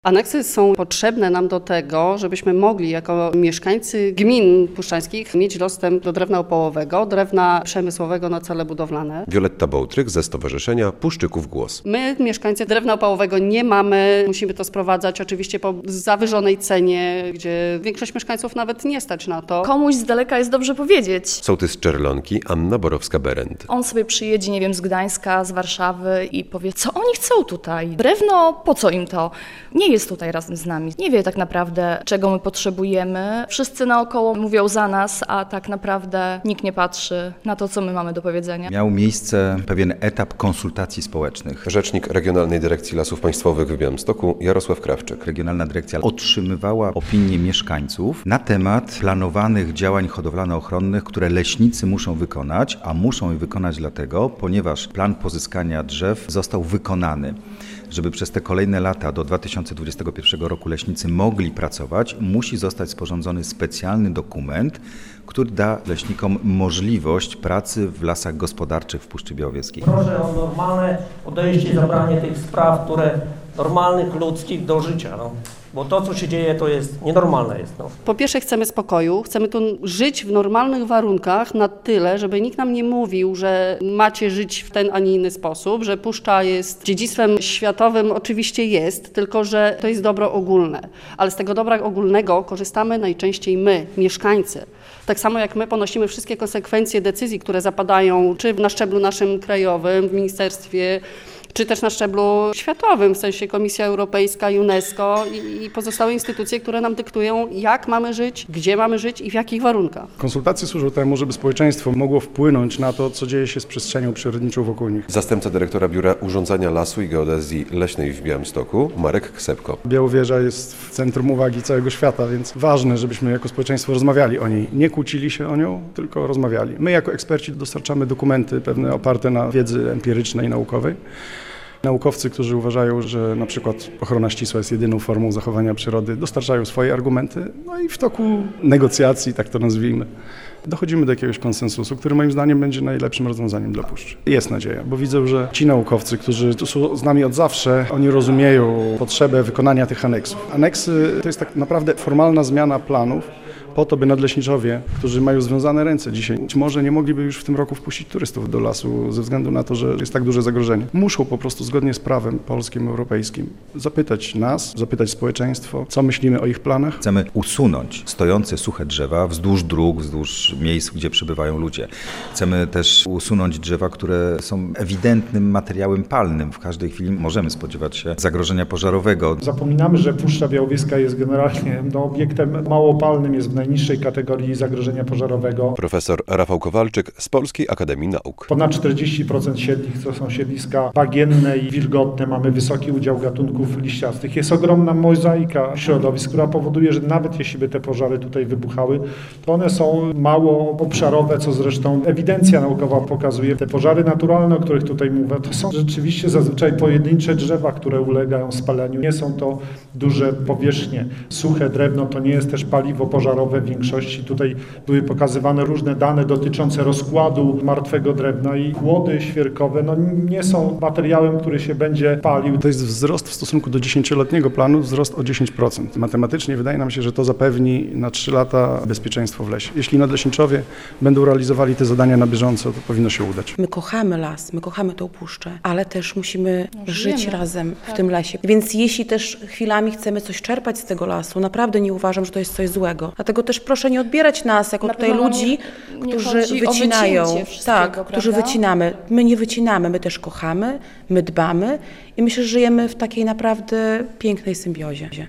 Aneksy są potrzebne nam do tego, żebyśmy mogli jako mieszkańcy gmin puszczańskich mieć dostęp do drewna opałowego, drewna przemysłowego na cele budowlane. Wioletta Bołtrych ze Stowarzyszenia Puszczyków Głos. My, mieszkańcy, drewna opałowego nie mamy. Musimy to sprowadzać oczywiście po zawyżonej cenie, gdzie większość mieszkańców nawet nie stać na to. Komuś z daleka jest dobrze powiedzieć. Sołtys Czerlonki Anna Borowska-Berendt. On sobie przyjedzie, nie wiem, z Gdańska, z Warszawy i powie, co oni chcą tutaj? Drewno, po co im to? Nie jest tutaj razem z nami. Nie wie tak naprawdę, czego my potrzebujemy. Wszyscy naokoło mówią za nas, a tak naprawdę nikt nie patrzy na to, co my mamy do powiedzenia. Miał miejsce pewien etap konsultacji społecznych. Rzecznik Regionalnej Dyrekcji Lasów Państwowych w Białymstoku Jarosław Krawczyk. Regionalna dyrekcja otrzymywała opinie mieszkańców na temat planowanych działań hodowlano-ochronnych, które leśnicy muszą wykonać, a muszą je wykonać dlatego, ponieważ plan pozyskania drzew został wykonany. Żeby przez te kolejne lata do 2021 roku leśnicy mogli pracować, musi zostać sporządzony specjalny dokument, który da leśnikom możliwość pracy w lasach gospodarczych w Puszczy Białowieskiej. Proszę o normalne podejście i zabranie tych spraw, które normalnych, ludzkich do życia. Bo to, co się dzieje, to jest nienormalne. Po pierwsze chcemy spokoju, chcemy tu żyć w normalnych warunkach na tyle, żeby nikt nam nie mówił, że macie żyć w ten, a nie inny sposób, że Puszcza jest dziedzictwem światowym, oczywiście jest, tylko że to jest dobro ogólne. Ale z tego dobra ogólnego korzystamy najczęściej my, mieszkańcy. Tak samo jak my ponosimy wszystkie konsekwencje decyzji, które zapadają czy na szczeblu naszym krajowym, w ministerstwie, czy też na szczeblu światowym, w sensie Komisja Europejska, UNESCO i pozostałe instytucje, które nam dyktują, jak mamy żyć, gdzie mamy żyć i w jakich warunkach. Konsultacje służą temu, żeby społeczeństwo mogło wpłynąć na to, co dzieje się z przestrzenią przyrodniczą wokół nich. Zastępca dyrektora Biura Urządzania Lasu i Geodezji Leśnej w Białymstoku Marek Ksepko. Białowieża jest w centrum uwagi całego świata, więc ważne, żebyśmy jako społeczeństwo rozmawiali o niej. Nie kłócili się o nią, tylko rozmawiali. My jako eksperci dostarczamy dokumenty pewne oparte na wiedzy empirycznej, naukowej. Naukowcy, którzy uważają, że na przykład ochrona ścisła jest jedyną formą zachowania przyrody, dostarczają swoje argumenty, no i w toku negocjacji, tak to nazwijmy, dochodzimy do jakiegoś konsensusu, który moim zdaniem będzie najlepszym rozwiązaniem dla Puszczy. Jest nadzieja, bo widzę, że ci naukowcy, którzy tu są z nami od zawsze, oni rozumieją potrzebę wykonania tych aneksów. Aneksy to jest tak naprawdę formalna zmiana planów, po to, by nadleśniczowie, którzy mają związane ręce dzisiaj, być może nie mogliby już w tym roku wpuścić turystów do lasu ze względu na to, że jest tak duże zagrożenie. Muszą po prostu zgodnie z prawem polskim, europejskim zapytać nas, zapytać społeczeństwo, co myślimy o ich planach. Chcemy usunąć stojące suche drzewa wzdłuż dróg, wzdłuż miejsc, gdzie przebywają ludzie. Chcemy też usunąć drzewa, które są ewidentnym materiałem palnym. W każdej chwili możemy spodziewać się zagrożenia pożarowego. Zapominamy, że Puszcza Białowieska jest generalnie obiektem małopalnym, jest w najniższej kategorii zagrożenia pożarowego. Profesor Rafał Kowalczyk z Polskiej Akademii Nauk. Ponad 40% siedlisk to są siedliska bagienne i wilgotne. Mamy wysoki udział gatunków liściastych. Jest ogromna mozaika środowisk, która powoduje, że nawet jeśli by te pożary tutaj wybuchały, to one są mało obszarowe, co zresztą ewidencja naukowa pokazuje. Te pożary naturalne, o których tutaj mówię, to są rzeczywiście zazwyczaj pojedyncze drzewa, które ulegają spaleniu. Nie są to duże powierzchnie. Suche drewno to nie jest też paliwo pożarowe. W większości tutaj były pokazywane różne dane dotyczące rozkładu martwego drewna i kłody świerkowe nie są materiałem, który się będzie palił. To jest wzrost w stosunku do 10-letniego planu, wzrost o 10%. Matematycznie wydaje nam się, że to zapewni na 3 lata bezpieczeństwo w lesie. Jeśli nadleśniczowie będą realizowali te zadania na bieżąco, to powinno się udać. My kochamy las, my kochamy tą puszczę, ale też musimy żyć razem w tym lesie. Więc jeśli też chwilami chcemy coś czerpać z tego lasu, naprawdę nie uważam, że to jest coś złego. Dlatego też proszę nie odbierać nas jako tutaj ludzi, którzy wycinają. Tak, którzy wycinamy. My nie wycinamy, my też kochamy, my dbamy i myślę, że żyjemy w takiej naprawdę pięknej symbiozie.